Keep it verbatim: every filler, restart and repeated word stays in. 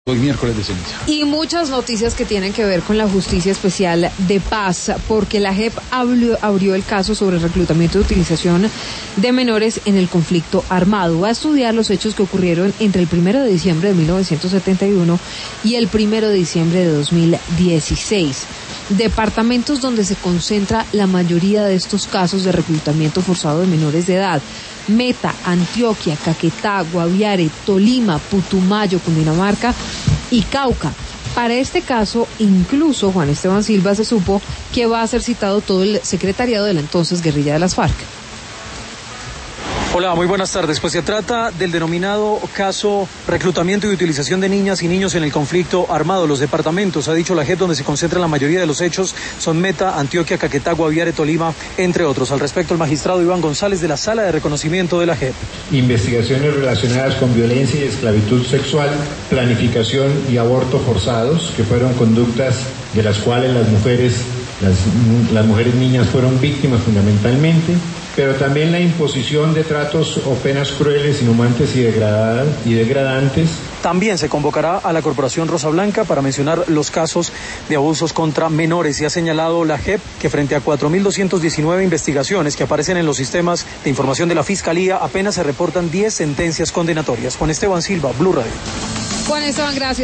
Hoy miércoles de ceniza. Y muchas noticias que tienen que ver con la Justicia Especial de Paz, porque la J E P abrió, abrió el caso sobre reclutamiento y utilización de menores en el conflicto armado. Va a estudiar los hechos que ocurrieron entre el primero de diciembre de mil novecientos setenta y uno y el primero de diciembre de dos mil dieciséis. Departamentos donde se concentra la mayoría de estos casos de reclutamiento forzado de menores de edad: Meta, Antioquia, Caquetá, Guaviare, Tolima, Putumayo, Cundinamarca y Cauca. Para este caso, incluso Juan Esteban Silva se supo que va a ser citado todo el secretariado de la entonces guerrilla de las FARC. Hola, muy buenas tardes. Pues se trata del denominado caso reclutamiento y utilización de niñas y niños en el conflicto armado. Los departamentos, ha dicho la J E P, donde se concentra la mayoría de los hechos son Meta, Antioquia, Caquetá, Guaviare, Tolima, entre otros. Al respecto, el magistrado Iván González de la Sala de Reconocimiento de la J E P. Investigaciones relacionadas con violencia y esclavitud sexual, planificación y aborto forzados, que fueron conductas de las cuales las mujeres, las, las mujeres niñas fueron víctimas fundamentalmente, pero también la imposición de tratos o penas crueles, inhumantes y, y degradantes. También se convocará a la Corporación Rosa Blanca para mencionar los casos de abusos contra menores, y ha señalado la J E P que frente a cuatro mil doscientas diecinueve investigaciones que aparecen en los sistemas de información de la Fiscalía, apenas se reportan diez sentencias condenatorias. Juan Esteban Silva, Blue Radio. Juan Esteban, gracias.